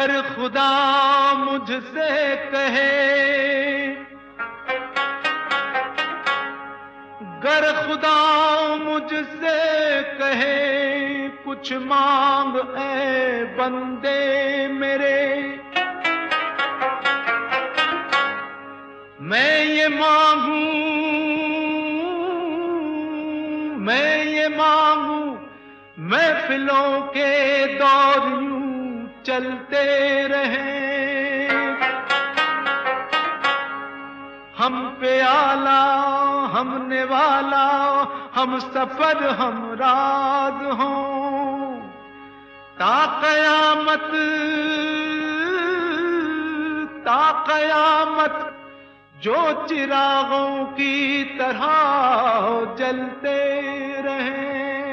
गर खुदा मुझसे कहे, गर खुदा मुझसे कहे कुछ मांग ऐ बंदे मेरे, मैं ये मांगू, मैं ये मांगू, महफिलों के दौर यूं चलते रहे, हम पे आला हम नेवाला, हम सफर हम राज हों, ता कयामत, ता कयामत जो चिरागों की तरह जलते रहे।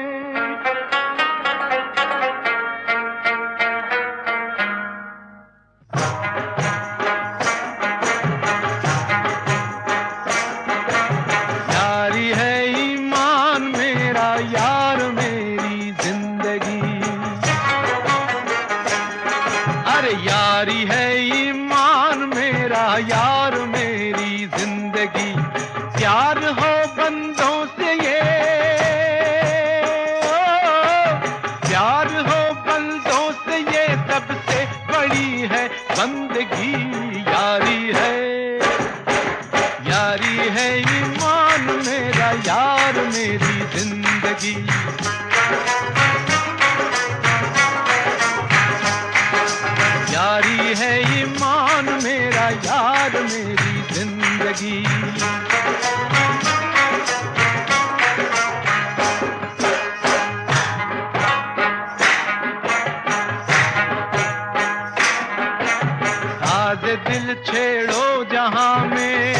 यारी है ईमान मेरा यार मेरी जिंदगी, अरे यारी है ईमान मेरा यार मेरी जिंदगी, प्यार हो बंदों से ये, प्यार हो बंदों से ये सबसे बड़ी है बंदगी, यारी है, यारी है ईमान मेरा यार मेरी जिंदगी। यारी है ईमान मेरा यार मेरी जिंदगी। साज दिल छेड़ो जहां में,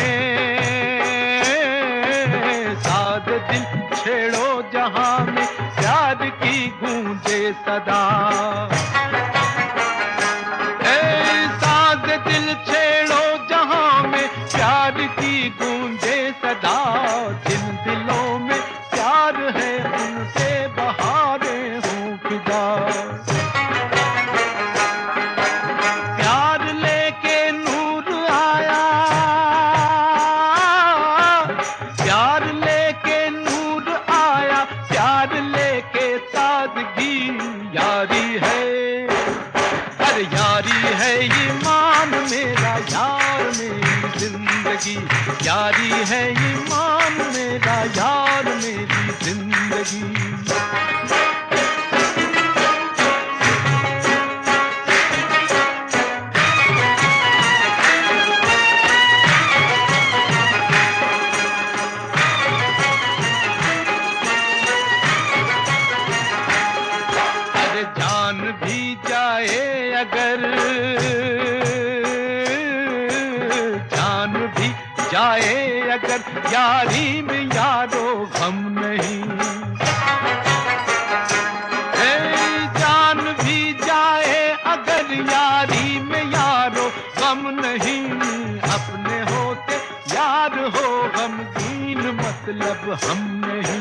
साज दिल छेड़ो जहां में, प्यार की गूंजे सदा, साज दिल छेड़ो जहां में, प्यार की गूंजे सदा, जिन दिलों में प्यार है उनसे बहारें हों फिदा, प्यार लेके नूर आया, प्यार लेके नूर आया, प्यार लेके ताजगी, यारी है, अरे यारी है ईमान मेरा यार मेरी जिंदगी, यारी है ईमान मेरा यार मेरी जिंदगी। जान भी जाए अगर, जान भी जाए अगर, यारी में यारो गम नहीं, जान भी जाए अगर, यारी में यारो गम नहीं, अपने होते यार हो गमगीन मतलब हम नहीं,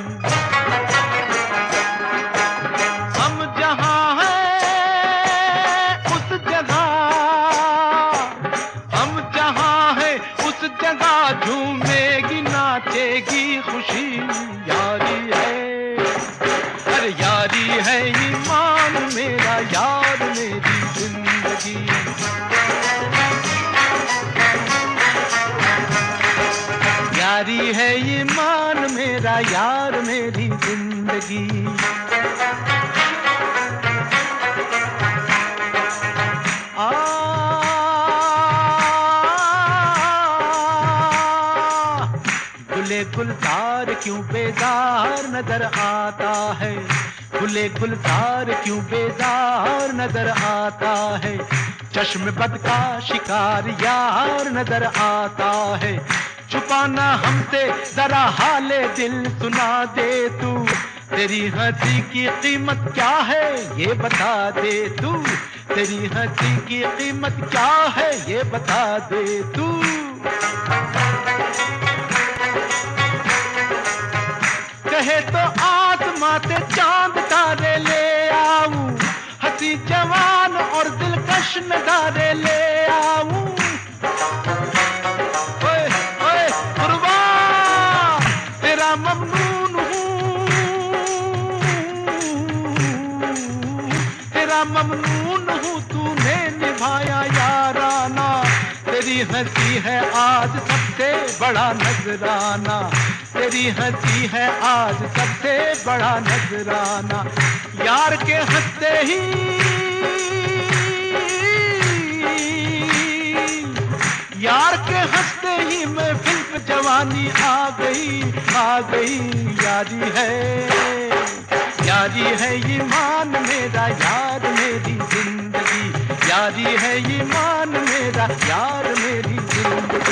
हम जहां हैं उस जगह, हम जहां हैं उस जगह झूमेगी नाचेगी खुशी, यारी है, अरे यारी है ईमान मेरा यार मेरी जिंदगी। यारी है ईमान मेरा यार मेरी जिंदगी। गुले गुलजार क्यों बेजार नजर आता है, गुले गुलजार क्यों बेजार नजर आता है, चश्म बद का शिकार यार नजर आता है, छुपाना हमसे जरा हाले दिल सुना दे तू, तेरी हंसी की कीमत क्या है ये बता दे तू, तेरी हंसी की कीमत क्या है ये बता दे तू। कहे तो आसमां से चांद तारे ले आऊं, हंसी जवान और दिलकश जश्न दारे ले आऊं। ओए ओए कुर्बान तेरा ममनून हूँ, तेरा ममनून हूँ, तूने निभाया याराना। तेरी हंसी है आज सबसे बड़ा नजराना, तेरी हंसी है आज सबसे बड़ा नजराना। यार के हंसते ही, यार के हंसते ही महफिल पे जवानी आ गई, आ गई। यारी है, यारी है ईमान मेरा, यार मेरी जिंदगी। यारी है ईमान मेरा, यार मेरी जिंदगी।